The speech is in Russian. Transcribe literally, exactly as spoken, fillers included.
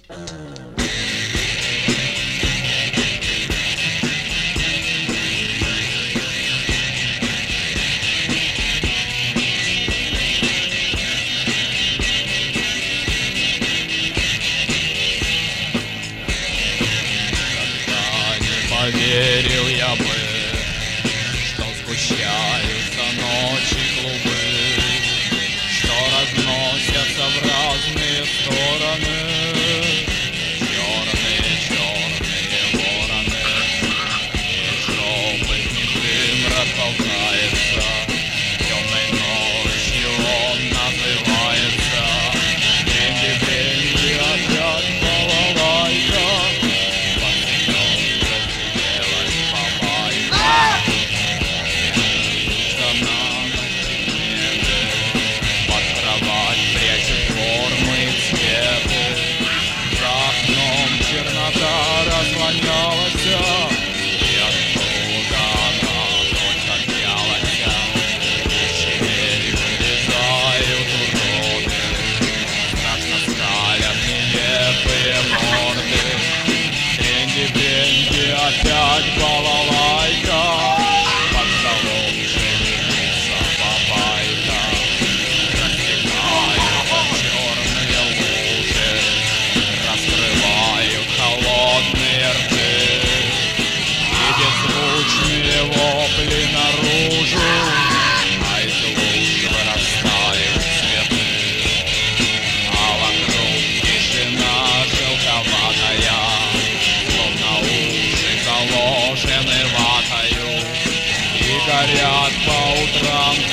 Поверил я бы, что сгущаются ночи клубы, что разносятся в разные стороны черные, черные вороны, и жопы в них дым расползается, темной ночью он называется. Деньги, деньги, опять балалайка. Разгонялась, и оттуда она ночь отнялась. Щель вырезают уроды, страшно скалят нелепые морды. Деньги, деньги, опять балалайка, под столом шевелится бабайка. Растекаются черные лужи, раскрывают холодные рты, и беззвучные вопли наружу, а из луж вырастают цветы, а вокруг тишина желтоватая, словно уши заложены ватою, и горят по утрам